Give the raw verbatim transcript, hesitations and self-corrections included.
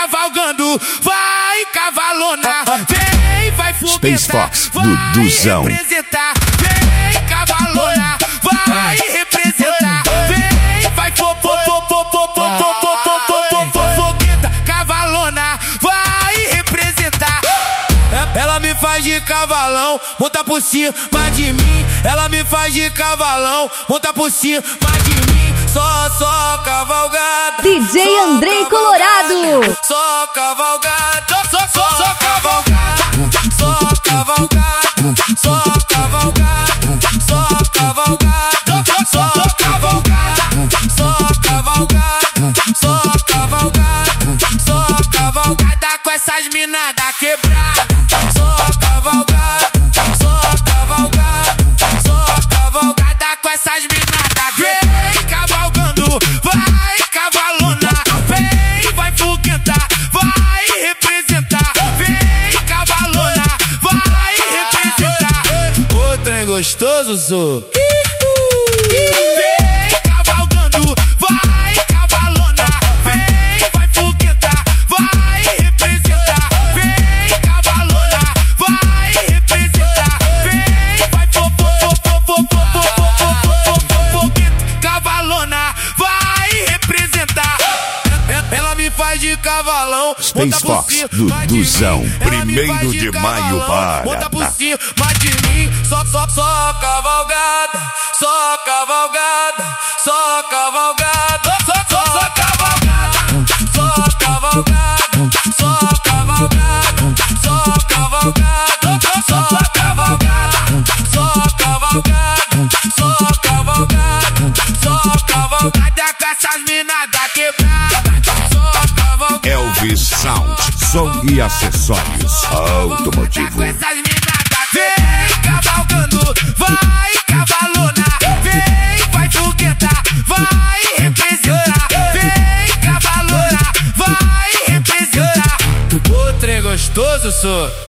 cavalgando, vai cavalona, vem, vai foguetar, vai Duduzão. representar, vem cavalona, vai representar, vem, vai fo fo fo fo fo fo fo fo fo fo fogueta, cavalona, vai representar. Ela me faz de cavalão, monta por cima de mim. Ela me faz de cavalão, monta por cima de mim. Só, só cavalgada. D J só Andrei cavalgada, Colorado. Só cavalgada, só, só, só cavalgada. Só cavalgada, só cavalgada, só cavalgada, só cavalgada, só cavalgada, só cavalgada, só cavalgada com essas minas da quebrada. Só cavalgada, só cavalgada, só cavalgada com essas minas da quebrada. Vem cavalgando, vai cavalona, vem, vai foguetar, vai representar, vem cavalona, vai representar. O trem gostoso, sou. Vem cavalgando, vai cavalona, vem, vai foguetar, vai representar, vem cavalona, vai representar, vem, vai fo fo fo fo fo fo fo fo fo fogueta, cavalona, vai representar. Ela me faz de cavalão, Space Fox, Duduzão, primeiro de maio para. monta por cima de mim. Só, só, só cavalgada, só cavalgada, só cavalgada, só, só, só cavalgada, só cavalgada, só cavalgada, só cavalgada, só cavalgada, só cavalgada, só cavalgada, só cavalgada com essas minas da quebrada. Só cavalgada. Elvis Sound, som e acessórios automotivo. Com essas minas da vem cavalgando, vai cavalona, vem, vai foguetar, vai representar, vem cavalona, vai representar. O trem gostoso, sou.